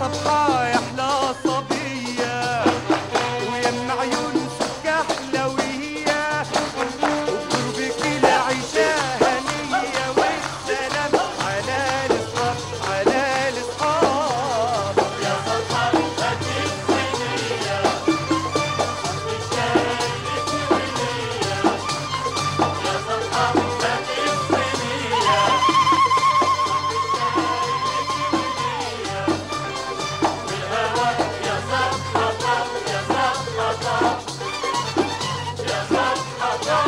صبحة يا أحلى صبية ويم عيون سكة حلوية وبقربك العيشة هنية والسلام على الأصحاب على الأصحاب. يا صبحة هاتي الصينية بالشايك ولية. يا صبحة هاتي الصينية بالهوا. يا صبحة يا صبحة يا صبحة.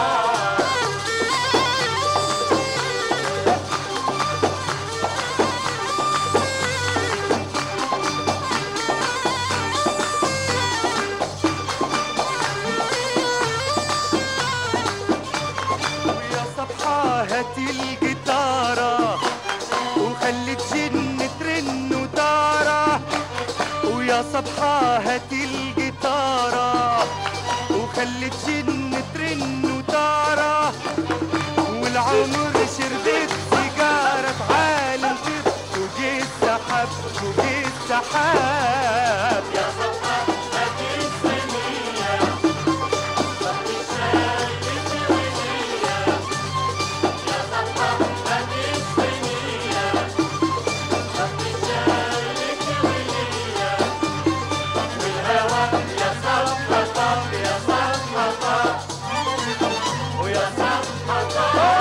ويا صبحة هاتي الجيتارة وخلي تجن ترن وتارة. ويا صبحة هاتي الجيتارة وخلي تجن ترن وتارة. والعمر شربت سيجارة عالم طير فوق السحاب فوق السحاب. يا صبحة هاتي الصينية بالشايك ولية. يا صبحة هاتي الصينية بالشايك ولية. بالهوا. يا صبحة يا صبحة ويا صبحة.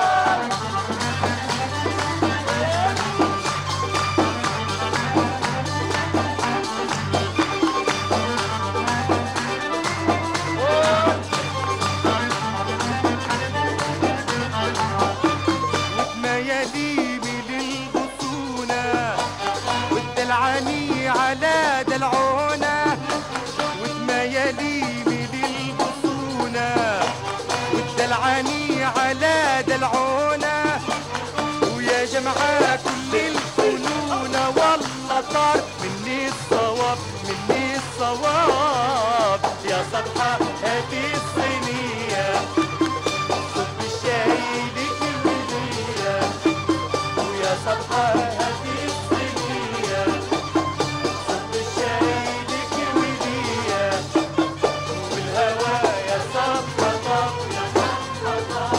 وتمياليمي للغصونة والدلعاني على دلعونة. وتمياليمي للغصونة والدلعاني على دلعونة. ويا جماعة كل الفنون والله طار مني الصواب مني الصواب. يا صبحة هاتي الصينية صب الشاي لك ولية. ويا صبحة هاتي الصينية صب الشاي لك ولية. والهوا يا صبحة يا صبحة.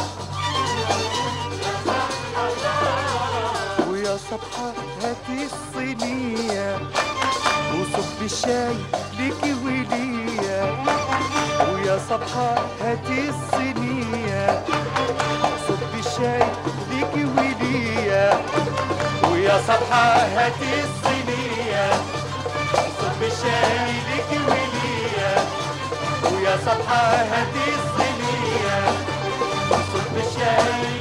ويا صبحة هاتي الصينية وصب الشاي لك ولية. ويا صبحة هاتي الصينية صب الشاي لك ولية. ويا صبحة هاتي الصينية صب الشاي لك ولية. ويا صبحة هاتي الصينية صب الشاي